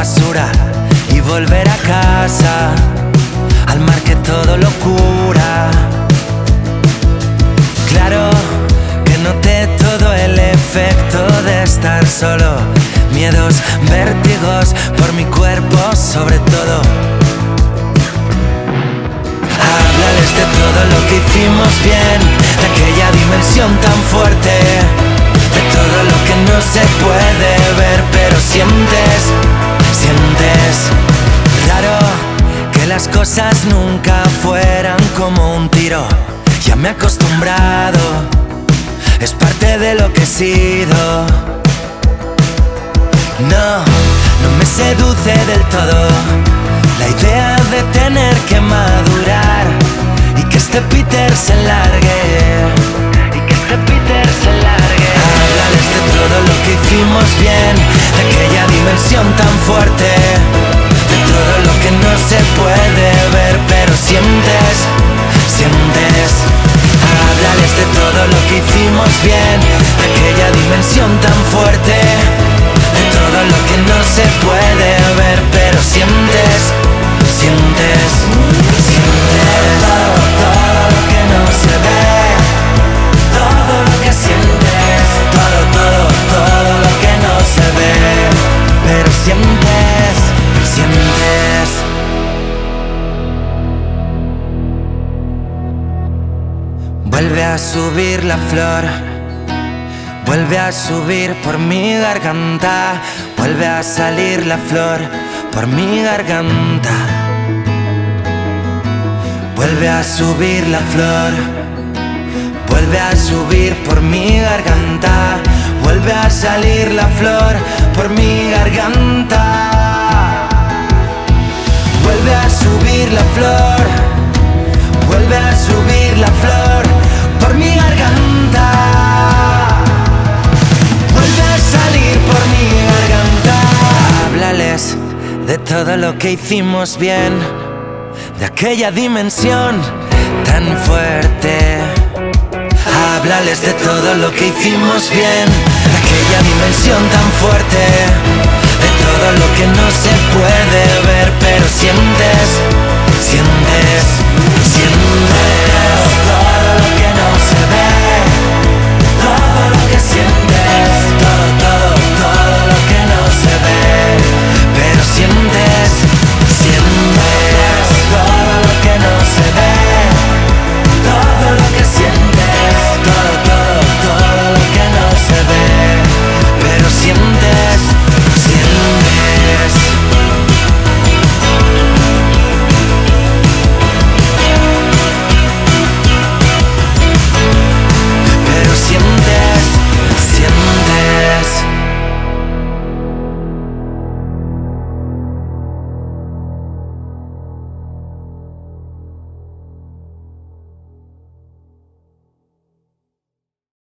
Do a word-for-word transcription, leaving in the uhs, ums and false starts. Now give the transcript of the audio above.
basura y volver a casa, al mar que todo lo cura. Claro que noté todo el efecto de estar solo, miedos, vértigos por mi cuerpo sobre todo. Háblales de todo lo que hicimos bien, de aquella dimensión tan fuerte, de todo lo que no se puede ver, pero sientes, sientes. Raro que las cosas nunca fueran como un tiro. Ya me he acostumbrado, es parte de lo que he sido. No, no me seduce del todo la idea de tener que madurar y que este Peter se largue, y que este Peter se largue. Háblales de todo lo que hicimos bien, de aquella dimensión tan fuerte, de todo lo que no se puede ver, pero sientes, sientes. Háblales de todo lo que hicimos bien, de aquella dimensión tan fuerte, de todo lo que no se puede ver, pero sientes, sientes, sientes. Todo, todo lo que no se ve, todo lo que sientes, todo, todo, todo lo que no se ve, pero sientes, sientes. Vuelve a subir la flor, vuelve a subir por mi garganta, vuelve a salir la flor por mi garganta. Vuelve a subir la flor, vuelve a subir por mi garganta, vuelve a salir la flor por mi garganta. Vuelve a subir la flor, vuelve a subir la flor por mi garganta, vuelve a salir por mi garganta. Háblales de todo lo que hicimos bien, de aquella dimensión tan fuerte. Háblales de todo lo que hicimos bien, de aquella dimensión tan fuerte, de todo lo que no se puede ver, pero sientes, sientes.